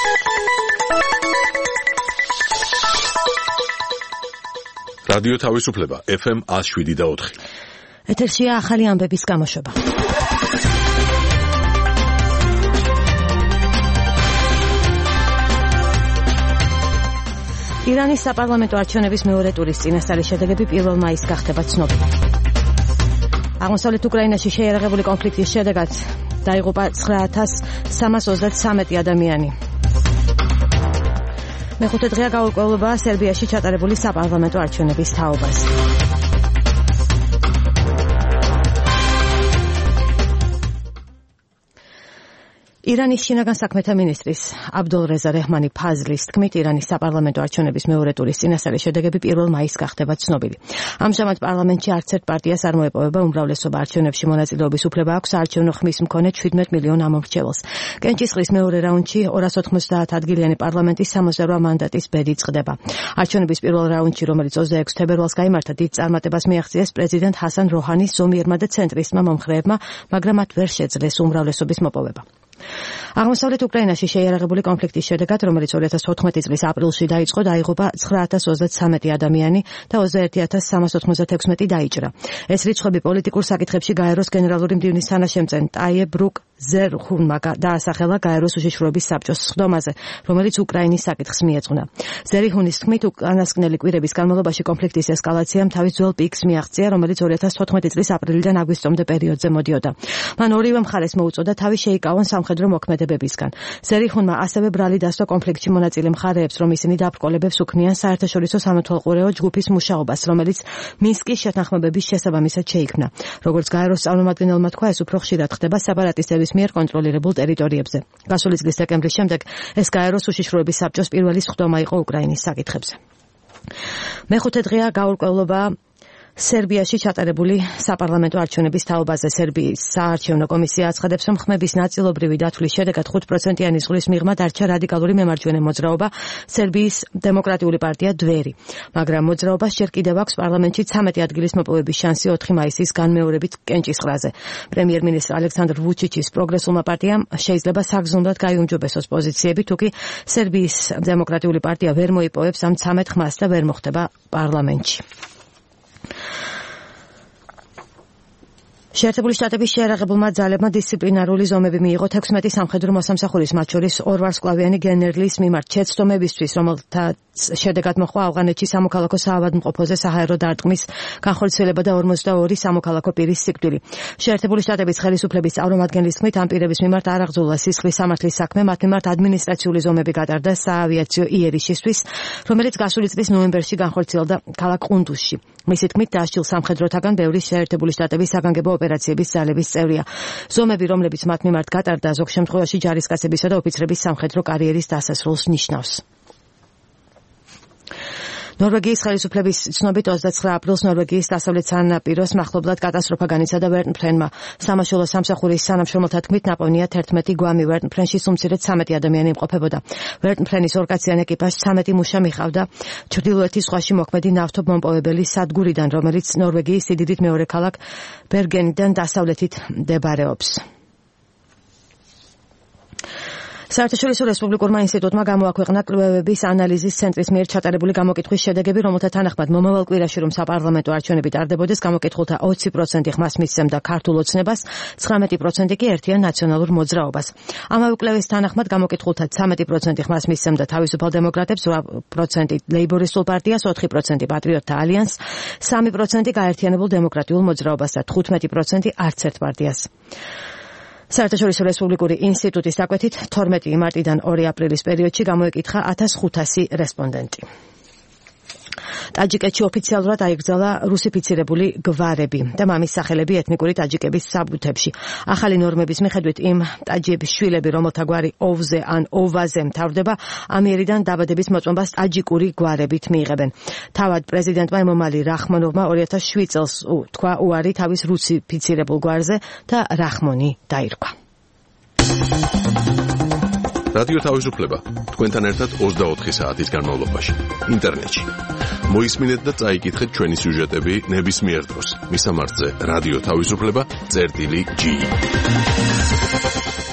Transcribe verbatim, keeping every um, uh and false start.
რადიო თავისუფლება ეფ ემ ათს შვიდი და ოთხი. ეთერშია ახალი ამბების გამოშვება. ირანის საპარლამენტო არჩევნების მეორე ტურის წინასწარი შედეგები პირველ მაისს გახდება ცნობილი. აღმოსავლეთ უკრაინაში შეიარაღებული კონფლიქტის შედეგად დაიღუპა ცხრა ათას სამას ოცდათსამეტი ადამიანი. მეხუთე დღეა გაურკვევლობა სერბიაში ჩატარებული საპარლამენტო არჩევნების თაობას. ირანის შინაგან საქმეთა მინისტრის აბდოლრეზა რეჰმანი ფაზლის თქმით, ირანის საპარლამენტო არჩევნების მეორე ტურის წინასწარი შედეგები პირველ მაისს გახდება ცნობილი. ამჟამად პარლამენტში არც ერთ პარტიას არ მოეპოვება უმრავლესობა არჩევნებში მონაწილეობის უფლება აქვს საარჩევნო ხმის მქონე შვიდმეტ მილიონ ამომრჩეველს. კენჭისყრის მეორე რაუნდში ორას ოთხმოცდაათ ადგილიანი პარლამენტის სამოცდაოთხ მანდატის ბედი წყდება. არჩევნების პირველ რაუნდში, რომელიც ოცდაექვსი თებერვალს გაიმართა, დიდ წარმატებას მიაღწიეს პრეზიდენტ ჰასან როჰანის ზომიერმა და ცენტრისტმა მომხრეებმა, მაგრამ მათ ვერ შეძლეს უმრავლესობის მოპოვება. აღმოსავლეთ უკრაინაში შეიარაღებული კონფლიქტის შედეგად, რომელიც ორი ათას ოთხმეტი წლის აპრილში დაიწყო, დაიღუპა ცხრა ათას ოცდათსამეტი ადამიანი და ოცდაერთი ათას სამას ოთხმოცდათექვსმეტი დაიჭრა. ეს რიცხვები პოლიტიკურ საკითხებში გაეროს გენერალური მდივნის თანაშემწე ტაიე ბრუკ ზერხუნმა დაასახელა გაეროს უშიშროების საბჭოს სხდომაზე, რომელიც უკრაინის საკითხს მიეძღვნა. ზერიხუნის თქმით, უკანასკნელი კვირების განმავლობაში კონფლიქტის ესკალაციამ თავის ძველ პიკს მიაღწია, რომელიც ორი ათას თოთხმეტი წლის აპრილიდან აგვისტომდე პერიოდზე მოდიოდა. მან ორივე მხარეს მოუწოდა თავის შეიკავონ სამხედრო მოქმედებებისგან. ზერიხუნმა ასევე ბრალი დასვა კონფლიქტში მონაწილე მხარეებს, რომ ისინი დაბრკოლებებს უქმნიან საერთაშორისო სამოთვალყურეო ჯგუფის მუშაობას, რომელიც მინსკის შეთანხმებების შესაბამისად შეიქმნა. როგორც გაეროს წარმომადგენელმა თქვა, ეს უფრო ხშირად ხდება სეპარატისტების მიერ კონტროლირებულ ტერიტორიებზე. გასული წლის დეკემბრის შემდეგ ეს გაეროს უშიშროების საბჭოს პირველი სხდომა იყო უკრაინის საკითხებზე. მეხუთე დღეა გაურკვევლობა სერბიაში ჩატარებული საპარლამენტო არჩევნების თაობაზე. სერბიის საარჩევნო კომისია აცხადებს, რომ ხმების ნაწილობრივი დათვლის შედეგად ხუთ პროცენტიანი ზღვის მიღმა დარჩა რადიკალური მემარჯვენე მოძრაობა სერბიის დემოკრატიული პარტია დვერი. მაგრამ მოძრაობას ჯერ კიდევ აქვს პარლამენტში ცამეტი ადგილის მოპოვების შანსი ოთხი მაისის განმეორებით კენჭისყრაზე. პრემიერ-მინისტრ ალექსანდრ ვუჩიჩის პროგრესულმა პარტიამ შეიძლება საგრძნობლად გაიუმჯობესოს პოზიციები, თუკი სერბიის დემოკრატიული პარტია ვერ მოიპოვებს ამ ცამეტ ხმას და ვერ მოხდება პარლამენტში. შეერთებული შტატების შეიარაღებულმა ძალებმა დისციპლინარული ზომები მიიღო თექვსმეტი სამხედრო მოსამსახურის, მათ შორის ორ ვარსკვლავიანი გენერლის მიმართ შეცდომებისთვის, რომელთაც შედეგად მოხდა ავღანეთში სამოქალაქო საავადმყოფოზე საჰაერო დარტყმის განხორციელება და ორმოცდაორი სამოქალაქო პირის სიკვდილი. შეერთებული შტატების ხელისუფლების წარმომადგენლის თქმით, ამ პირების მიმართ არ აღძულა სისხლის სამართლის საქმე, მათ მიმართ ადმინისტრაციული ზომები გატარდა საავიაციო იერიშისთვის, რომელიც გასული წლის ნოემბერში განხორციელდა ქალაქ ყუნდუსში. მისი თქმით, დასჯილ სამხედროთაგან ბევრი შეერთებული შტატების საგანგებო ოპერაციების ძალების წევრია. ზომები, რომლებიც მათ მიმართ გატარდა, ზოგ შემთხვევაში ჯარისკაცებისა და ოფიცრების სამხედრო კარიერის დასასრულს ნიშნავს. ნორვეგიის ხელისუფლების ცნობით ოცდაცხრა აპრილს ნორვეგიის დასავლეთ სანაპიროს მახლობლად კატასტროფა განიცადა ვერტმფრენმა. სამაშველო სამსახურის თანამშრომელთა თქმით, ნაპოვნია თერთმეტი გვამი. ვერტმფრენში სუმცირედ ცამეტი ადამიანი იმყოფებოდა. ვერტმფრენის ორკაციან ეკიპაჟს ცამეტი მუშა მიხავდა ჩრდილოეთის ზღვაში მოქმედი ნავთობმომპოვებელი სადგურიდან, რომელიც ნორვეგიის სიდიდით მეორე ქალაქ ბერგენიდან დასავლეთით მდებარეობს. საერთაშორისო რესპუბლიკურმა ინსტიტუტმა გამოაქვეყნა კვლევების ანალიზის ცენტრის მიერ ჩატარებული გამოკითხვის შედეგები, რომელთა თანახმად მომავალ კვირაში რომ საპარლამენტო არჩევნები ტარდებოდეს, გამოკითხულთა ოცი პროცენტი ხმას მისცემდა ქართულ ოცნებას, ცხრამეტი პროცენტი კი ერთიან ნაციონალურ მოძრაობას. ამავე კვლევის თანახმად გამოკითხულთა ცამეტი პროცენტი ხმას მისცემდა თავისუფალ დემოკრატებს, ორი პროცენტი ლეიბორისტულ პარტიას, ოთხი პროცენტი პატრიოტთა ალიანსს, სამი პროცენტი გაერთიანებულ დემოკრატიულ მოძრაობას და თხუთმეტი პროცენტი არც ერთ პარტიას. საერთაშორისო რესპუბლიკური ინსტიტუტის დაკვეთით თორმეტი მარტიდან ორი აპრილის პერიოდში გამოეკითხა ათას ხუთასი რესპონდენტი. ტაჯიკეთში ოფიციალურად აიგზავნა რუსიფიცირებული გვარები და მამის სახელები ეთნიკური ტაჯიკების საბუთებში. ახალი ნორმების მიხედვით იმ ტაჯიკების შვილები, რომელთა გვარი ოვზე ან ოვაზე მთავრდება, ამიერიდან დაბადების მოწმობას ტაჯიკური გვარებით მიიღებენ. თავად პრეზიდენტმა ემომალი რახმონოვმა ორი ათას შვიდ წელს თქვა უარი თავის რუსიფიცირებულ გვარზე და რახმონი დაირქვა. რადიო თავისუფლება თქვენთან ერთად ოცდაოთხი საათის განმავლობაში ინტერნეტში. მოისმინეთ და წაიკითხეთ ჩვენი სიუჟეტები ნებისმიერ დროს. მისამართზე რადიო თავისუფლება წერტილი ჯი.